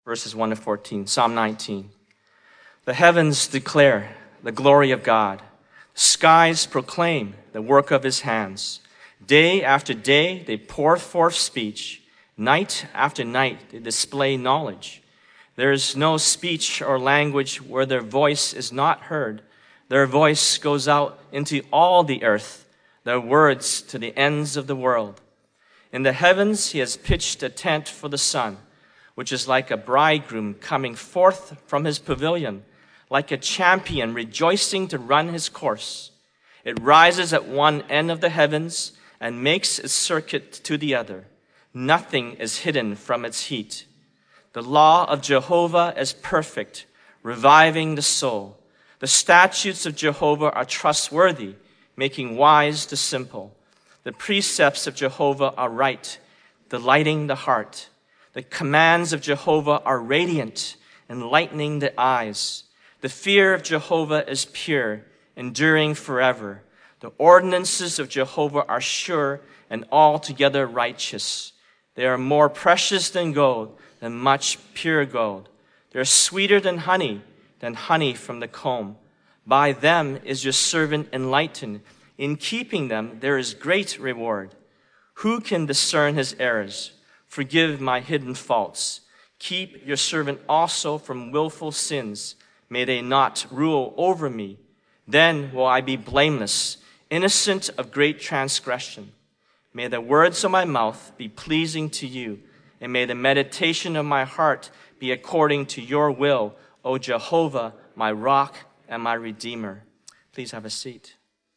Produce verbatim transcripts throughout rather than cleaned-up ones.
verses one to fourteen, Psalm nineteen. The heavens declare the glory of God. The skies proclaim the work of his hands. Day after day they pour forth speech. Night after night they display knowledge. There is no speech or language where their voice is not heard. Their voice goes out into all the earth, their words to the ends of the world. In the heavens he has pitched a tent for the sun, which is like a bridegroom coming forth from his pavilion, like a champion rejoicing to run his course. It rises at one end of the heavens and makes its circuit to the other. Nothing is hidden from its heat. The law of Jehovah is perfect, reviving the soul. The statutes of Jehovah are trustworthy, making wise the simple. The precepts of Jehovah are right, delighting the heart. The commands of Jehovah are radiant, enlightening the eyes. The fear of Jehovah is pure, enduring forever. The ordinances of Jehovah are sure and altogether righteous. They are more precious than gold, than much pure gold. They are sweeter than honey, than honey from the comb. By them is your servant enlightened. In keeping them there is great reward. Who can discern his errors? Forgive my hidden faults. Keep your servant also from willful sins. May they not rule over me. Then will I be blameless, innocent of great transgression. May the words of my mouth be pleasing to you, and may the meditation of my heart be according to your will, O Jehovah, my rock and my redeemer. Please have a seat.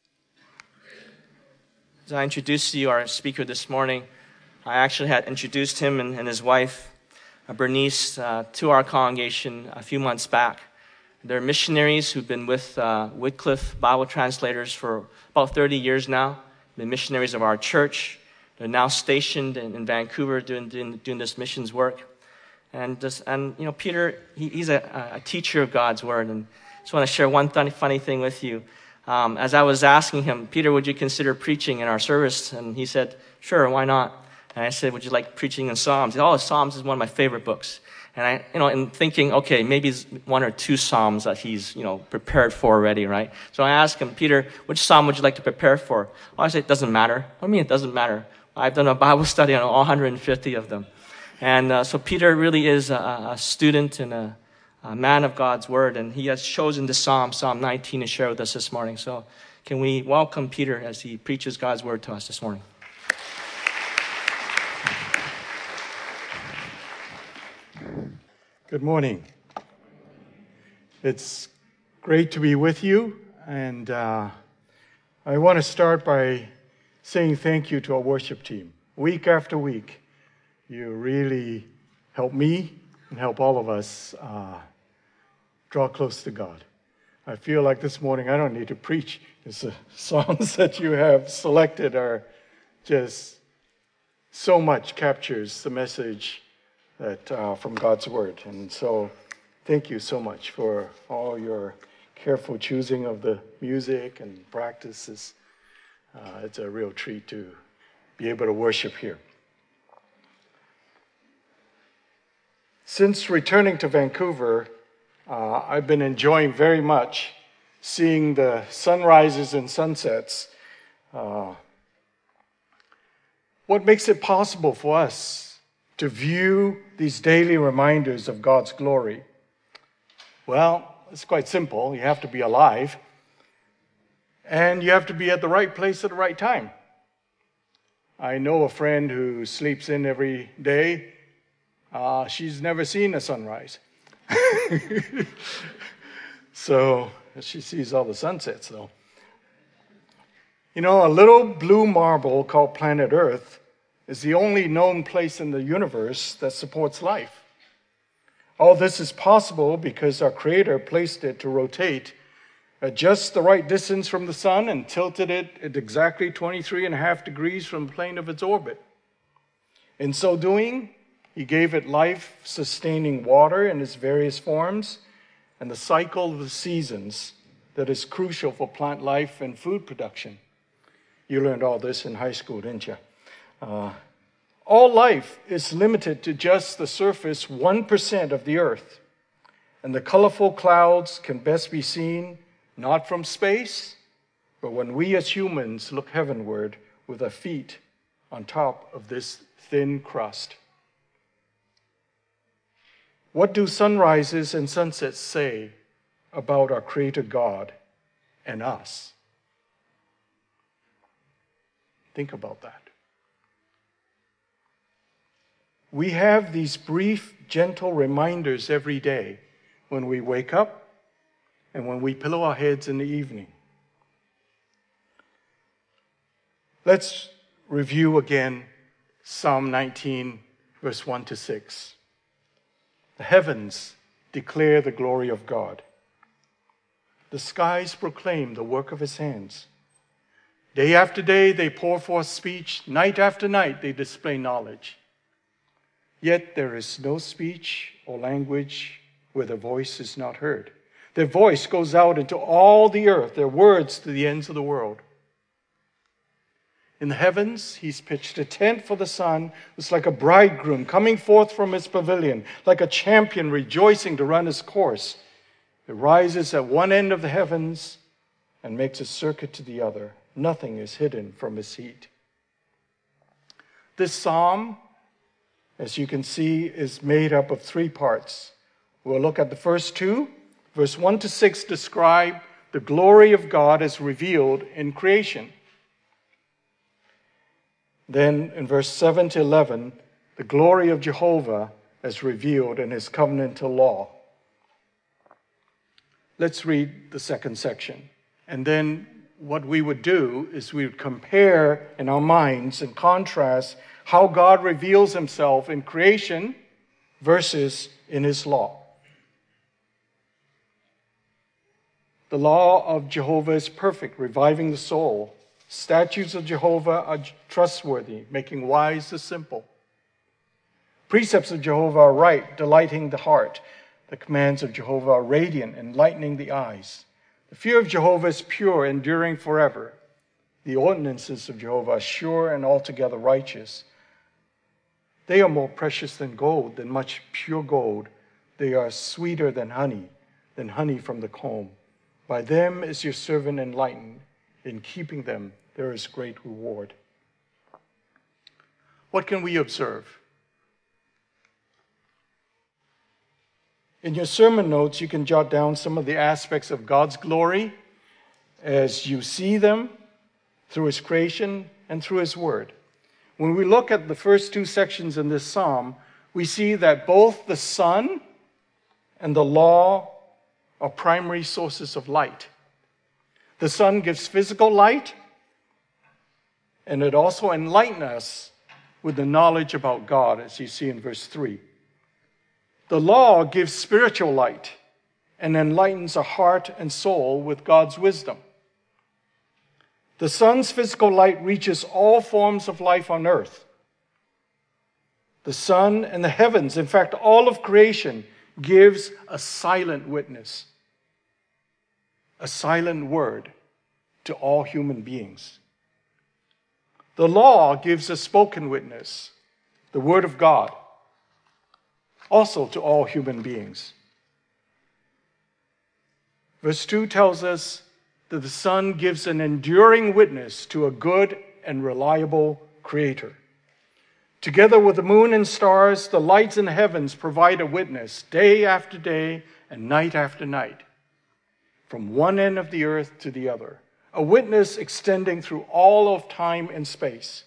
As I introduced to you our speaker this morning, I actually had introduced him and, and his wife, uh, Bernice, uh, to our congregation a few months back. They're missionaries who've been with uh, Wycliffe Bible translators for about thirty years now. The missionaries of our church. They're now stationed in, in Vancouver doing, doing doing this missions work. And this, and you know, Peter, he, he's a, a teacher of God's word. And I just want to share one funny, funny thing with you. Um, as I was asking him, Peter, would you consider preaching in our service? And he said, sure, why not? And I said, would you like preaching in Psalms? He said, oh, Psalms is one of my favorite books. And I, you know, in thinking, okay, maybe it's one or two Psalms that he's, you know, prepared for already, right? So I asked him, Peter, which Psalm would you like to prepare for? Oh, I said, it doesn't matter. What do you mean it doesn't matter? I've done a Bible study on all one hundred fifty of them. And uh, so Peter really is a, a student and a, a man of God's word, and he has chosen the Psalm, Psalm nineteen, to share with us this morning. So can we welcome Peter as he preaches God's word to us this morning? Good morning. It's great to be with you, and uh, I want to start by saying thank you to our worship team. Week after week, you really help me and help all of us uh, draw close to God. I feel like this morning I don't need to preach. The songs that you have selected are just so much captures the message that uh, from God's word. And so thank you so much for all your careful choosing of the music and practices. Uh, it's a real treat to be able to worship here. Since returning to Vancouver, uh, I've been enjoying very much seeing the sunrises and sunsets. Uh, what makes it possible for us to view these daily reminders of God's glory? Well, it's quite simple. You have to be alive, and you have to be at the right place at the right time. I know a friend who sleeps in every day. Uh, she's never seen a sunrise. So she sees all the sunsets, though. You know, a little blue marble called planet Earth is the only known place in the universe that supports life. All this is possible because our Creator placed it to rotate at just the right distance from the sun and tilted it at exactly twenty-three and a half degrees from the plane of its orbit. In so doing, He gave it life-sustaining water in its various forms and the cycle of the seasons that is crucial for plant life and food production. You learned all this in high school, didn't you? Uh, All life is limited to just the surface one percent of the earth, and the colorful clouds can best be seen not from space, but when we as humans look heavenward with our feet on top of this thin crust. What do sunrises and sunsets say about our Creator God and us? Think about that. We have these brief, gentle reminders every day when we wake up and when we pillow our heads in the evening. Let's review again Psalm nineteen, verse one to six. The heavens declare the glory of God. The skies proclaim the work of his hands. Day after day they pour forth speech. Night after night they display knowledge. Yet there is no speech or language where their voice is not heard. Their voice goes out into all the earth, their words to the ends of the world. In the heavens, he's pitched a tent for the sun. It's like a bridegroom coming forth from his pavilion, like a champion rejoicing to run his course. It rises at one end of the heavens and makes a circuit to the other. Nothing is hidden from his heat. This psalm, as you can see, is made up of three parts. We'll look at the first two. Verse one to six describe the glory of God as revealed in creation. Then in verse seven to eleven, the glory of Jehovah as revealed in his covenantal law. Let's read the second section. And then what we would do is we would compare in our minds and contrast how God reveals himself in creation versus in his law. The law of Jehovah is perfect, reviving the soul. Statutes of Jehovah are trustworthy, making wise the simple. Precepts of Jehovah are right, delighting the heart. The commands of Jehovah are radiant, enlightening the eyes. The fear of Jehovah is pure, enduring forever. The ordinances of Jehovah are sure and altogether righteous. They are more precious than gold, than much pure gold. They are sweeter than honey, than honey from the comb. By them is your servant enlightened. In keeping them, there is great reward. What can we observe? In your sermon notes, you can jot down some of the aspects of God's glory as you see them through his creation and through his word. When we look at the first two sections in this psalm, we see that both the sun and the law are primary sources of light. The sun gives physical light, and it also enlightens us with the knowledge about God, as you see in verse three. The law gives spiritual light and enlightens our heart and soul with God's wisdom. The sun's physical light reaches all forms of life on earth. The sun and the heavens, in fact, all of creation, gives a silent witness, a silent word to all human beings. The law gives a spoken witness, the word of God, also to all human beings. Verse two tells us that the sun gives an enduring witness to a good and reliable creator. Together with the moon and stars, the lights in the heavens provide a witness day after day and night after night, from one end of the earth to the other, a witness extending through all of time and space.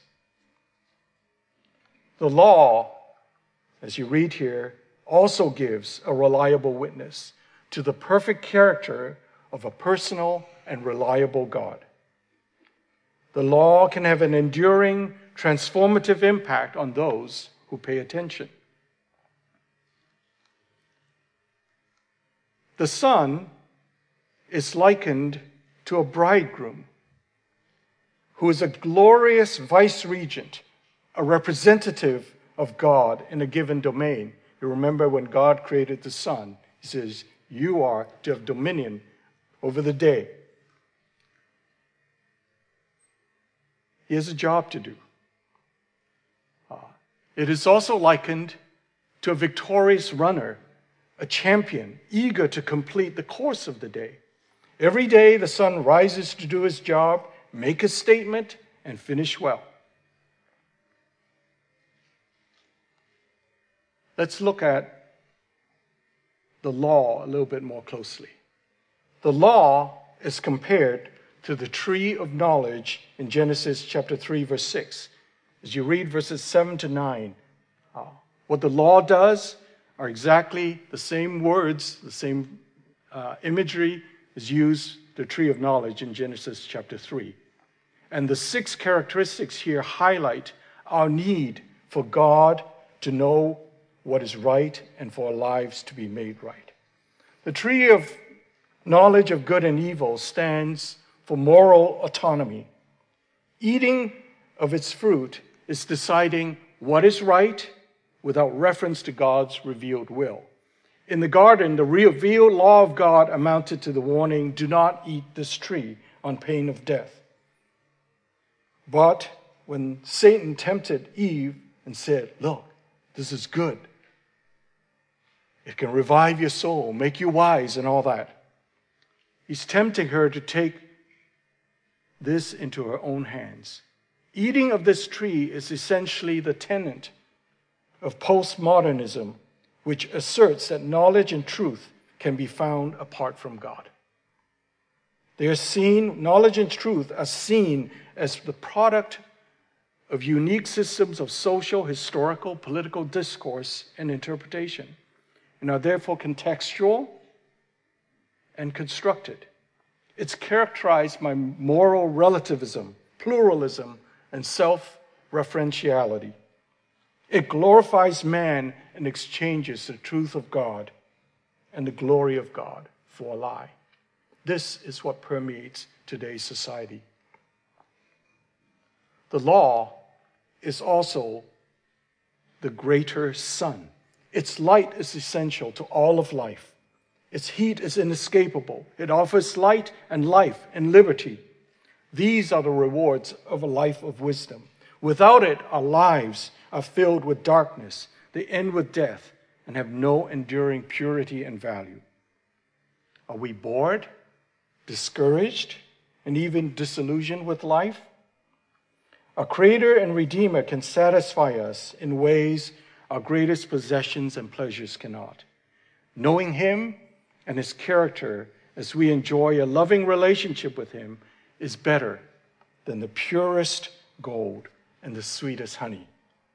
The law, as you read here, also gives a reliable witness to the perfect character of a personal and reliable God. The law can have an enduring, transformative impact on those who pay attention. The sun is likened to a bridegroom who is a glorious vice-regent, a representative of God in a given domain. You remember when God created the sun, he says, you are to have dominion over the day. He has a job to do. Uh, It is also likened to a victorious runner, a champion, eager to complete the course of the day. Every day the sun rises to do his job, make a statement, and finish well. Let's look at the law a little bit more closely. The law is compared to the tree of knowledge in Genesis chapter three, verse six. As you read verses seven to nine, uh, what the law does are exactly the same words, the same uh, imagery is used, the tree of knowledge in Genesis chapter three. And the six characteristics here highlight our need for God to know what is right and for our lives to be made right. The tree of knowledge of good and evil stands for moral autonomy. Eating of its fruit is deciding what is right without reference to God's revealed will. In the garden, the revealed law of God amounted to the warning, do not eat this tree on pain of death. But when Satan tempted Eve and said, look, this is good. It can revive your soul, make you wise and all that. He's tempting her to take this into her own hands. Eating of this tree is essentially the tenet of postmodernism, which asserts that knowledge and truth can be found apart from God. They are seen, knowledge and truth are seen as the product of unique systems of social, historical, political discourse and interpretation, and are therefore contextual and constructed. It's characterized by moral relativism, pluralism, and self-referentiality. It glorifies man and exchanges the truth of God and the glory of God for a lie. This is what permeates today's society. The law is also the greater sun. Its light is essential to all of life. Its heat is inescapable. It offers light and life and liberty. These are the rewards of a life of wisdom. Without it, our lives are filled with darkness. They end with death and have no enduring purity and value. Are we bored, discouraged, and even disillusioned with life? Our Creator and Redeemer can satisfy us in ways our greatest possessions and pleasures cannot. Knowing Him and His character as we enjoy a loving relationship with Him is better than the purest gold and the sweetest honey.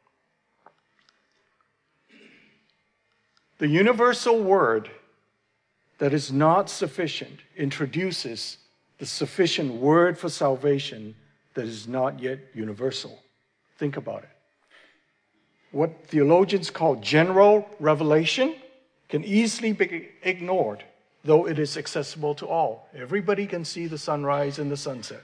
The universal word that is not sufficient introduces the sufficient word for salvation that is not yet universal. Think about it. What theologians call general revelation can easily be ignored, though it is accessible to all. Everybody can see the sunrise and the sunset.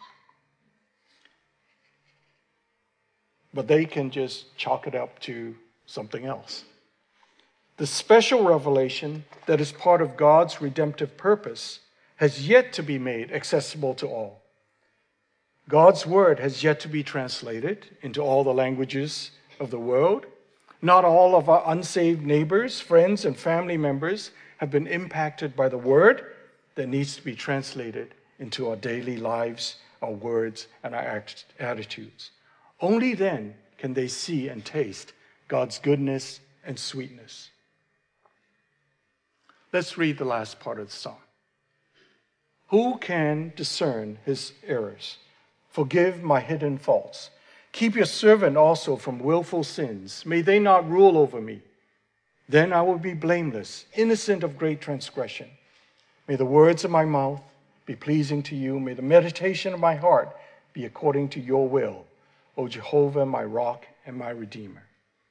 But they can just chalk it up to something else. The special revelation that is part of God's redemptive purpose has yet to be made accessible to all. God's word has yet to be translated into all the languages of the world. Not all of our unsaved neighbors, friends, and family members have been impacted by the word that needs to be translated into our daily lives, our words, and our act- attitudes. Only then can they see and taste God's goodness and sweetness. Let's read the last part of the psalm. Who can discern his errors? Forgive my hidden faults. Keep your servant also from willful sins. May they not rule over me. Then I will be blameless, innocent of great transgression. May the words of my mouth be pleasing to you. May the meditation of my heart be according to your will, O Jehovah, my rock and my redeemer.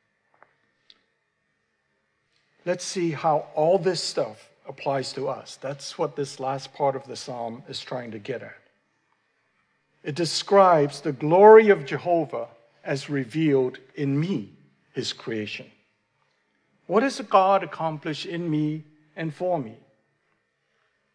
Let's see how all this stuff applies to us. That's what this last part of the psalm is trying to get at. It describes the glory of Jehovah as revealed in me, his creation. What has God accomplished in me and for me?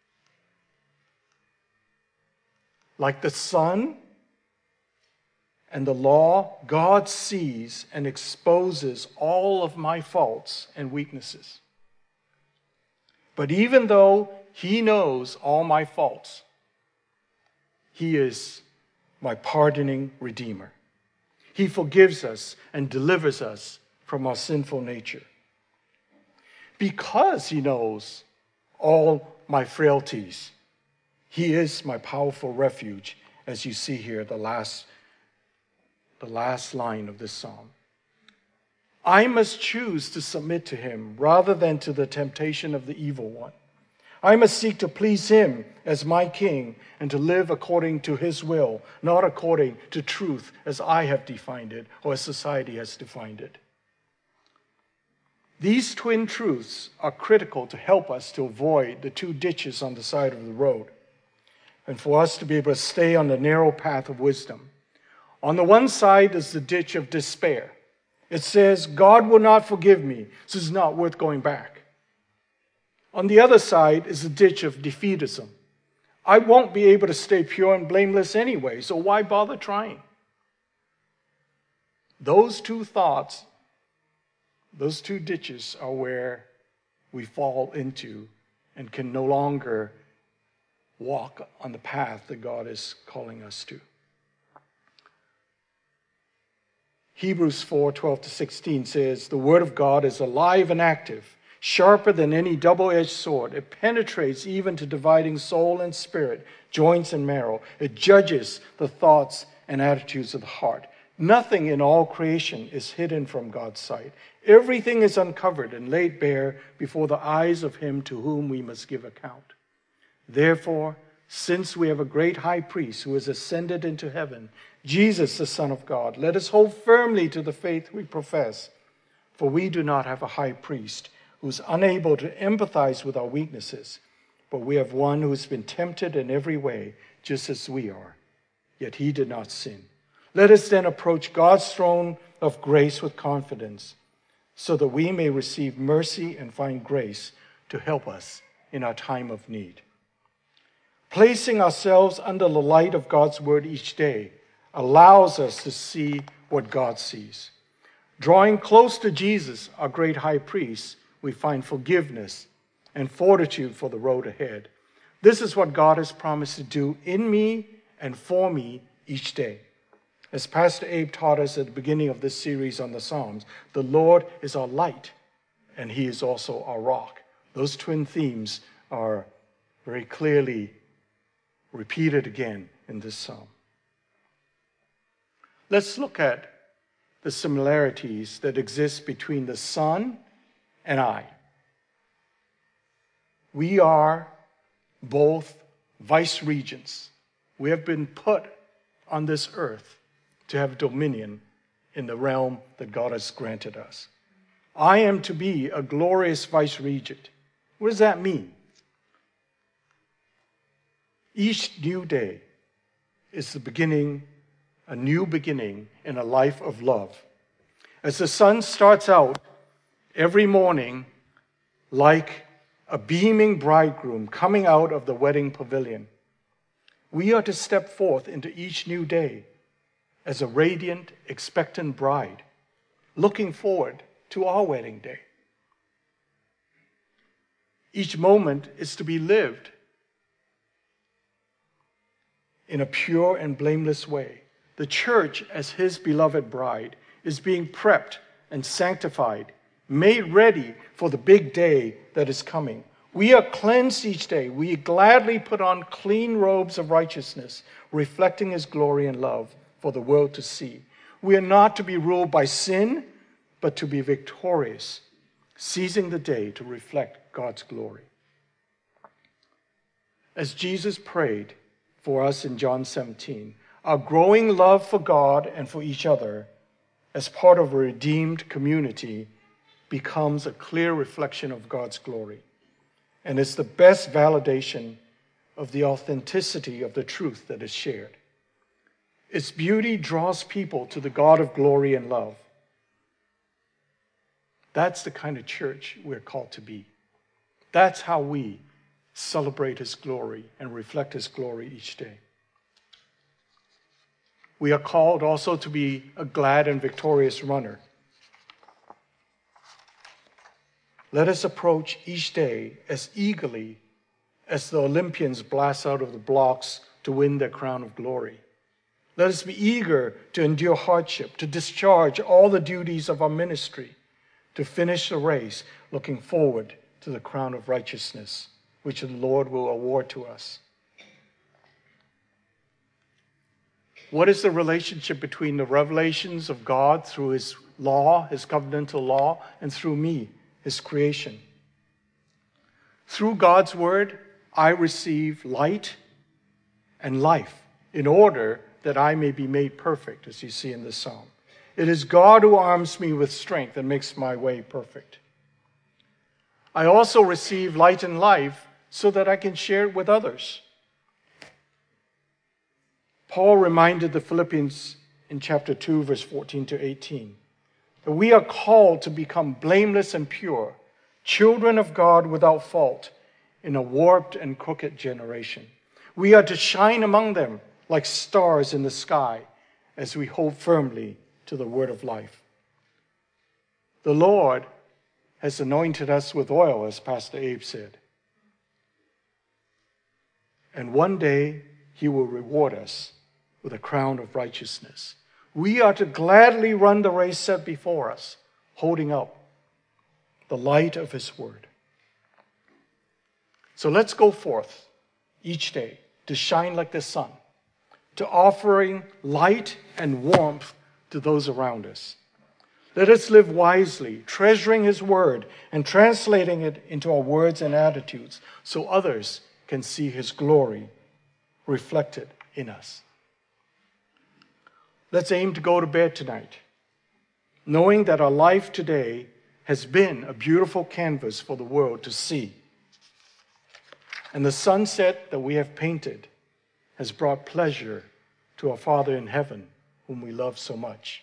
Like the sun and the law, God sees and exposes all of my faults and weaknesses. But even though he knows all my faults, he is my pardoning Redeemer. He forgives us and delivers us from our sinful nature. Because he knows all my frailties, he is my powerful refuge, as you see here, the last, the last line of this psalm. I must choose to submit to him rather than to the temptation of the evil one. I must seek to please him as my king and to live according to his will, not according to truth as I have defined it or as society has defined it. These twin truths are critical to help us to avoid the two ditches on the side of the road and for us to be able to stay on the narrow path of wisdom. On the one side is the ditch of despair. It says, God will not forgive me, so it's not worth going back. On the other side is the ditch of defeatism. I won't be able to stay pure and blameless anyway, so why bother trying? Those two thoughts, those two ditches are where we fall into and can no longer walk on the path that God is calling us to. Hebrews four, twelve to sixteen says, the word of God is alive and active, sharper than any double-edged sword. It penetrates even to dividing soul and spirit, joints and marrow. It judges the thoughts and attitudes of the heart. Nothing in all creation is hidden from God's sight. Everything is uncovered and laid bare before the eyes of him to whom we must give account. Therefore, since we have a great high priest who has ascended into heaven, Jesus, the Son of God, let us hold firmly to the faith we profess. For we do not have a high priest who is unable to empathize with our weaknesses, but we have one who has been tempted in every way, just as we are, yet he did not sin. Let us then approach God's throne of grace with confidence, so that we may receive mercy and find grace to help us in our time of need. Placing ourselves under the light of God's word each day allows us to see what God sees. Drawing close to Jesus, our great high priest, we find forgiveness and fortitude for the road ahead. This is what God has promised to do in me and for me each day. As Pastor Abe taught us at the beginning of this series on the Psalms, the Lord is our light, and he is also our rock. Those twin themes are very clearly repeated again in this psalm. Let's look at the similarities that exist between the Son and I. We are both vice regents. We have been put on this earth to have dominion in the realm that God has granted us. I am to be a glorious vice regent. What does that mean? Each new day is the beginning, a new beginning in a life of love. As the sun starts out every morning like a beaming bridegroom coming out of the wedding pavilion, we are to step forth into each new day as a radiant, expectant bride, looking forward to our wedding day. Each moment is to be lived in a pure and blameless way. The church, as his beloved bride, is being prepped and sanctified, made ready for the big day that is coming. We are cleansed each day. We gladly put on clean robes of righteousness, reflecting his glory and love for the world to see. We are not to be ruled by sin, but to be victorious, seizing the day to reflect God's glory. As Jesus prayed for us in John seventeen, our growing love for God and for each other as part of a redeemed community becomes a clear reflection of God's glory. And it's the best validation of the authenticity of the truth that is shared. Its beauty draws people to the God of glory and love. That's the kind of church we're called to be. That's how we celebrate his glory and reflect his glory each day. We are called also to be a glad and victorious runner. Let us approach each day as eagerly as the Olympians blast out of the blocks to win their crown of glory. Let us be eager to endure hardship, to discharge all the duties of our ministry, to finish the race, looking forward to the crown of righteousness, which the Lord will award to us. What is the relationship between the revelations of God through His law, His covenantal law, and through me, His creation? Through God's word, I receive light and life in order that I may be made perfect, as you see in this psalm. It is God who arms me with strength and makes my way perfect. I also receive light and life so that I can share it with others. Paul reminded the Philippians in chapter two, verse fourteen to eighteen, that we are called to become blameless and pure, children of God without fault, in a warped and crooked generation. We are to shine among them like stars in the sky as we hold firmly to the word of life. The Lord has anointed us with oil, as Pastor Abe said. And one day He will reward us with a crown of righteousness. We are to gladly run the race set before us, holding up the light of His word. So let's go forth each day to shine like the sun, to offering light and warmth to those around us. Let us live wisely, treasuring His word and translating it into our words and attitudes so others can see His glory reflected in us. Let's aim to go to bed tonight, knowing that our life today has been a beautiful canvas for the world to see. And the sunset that we have painted has brought pleasure to our Father in heaven, whom we love so much.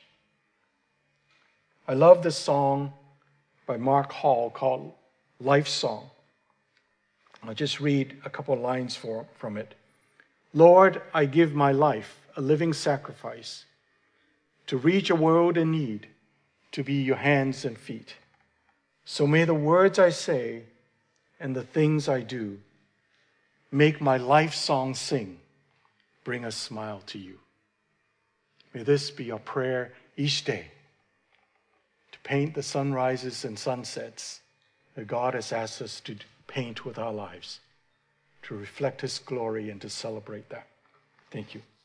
I love this song by Mark Hall called Life Song. I'll just read a couple of lines for, from it. Lord, I give my life, a living sacrifice, to reach a world in need, to be your hands and feet. So may the words I say and the things I do make my life song sing, bring a smile to you. May this be our prayer each day, to paint the sunrises and sunsets that God has asked us to paint with our lives, to reflect His glory and to celebrate that. Thank you.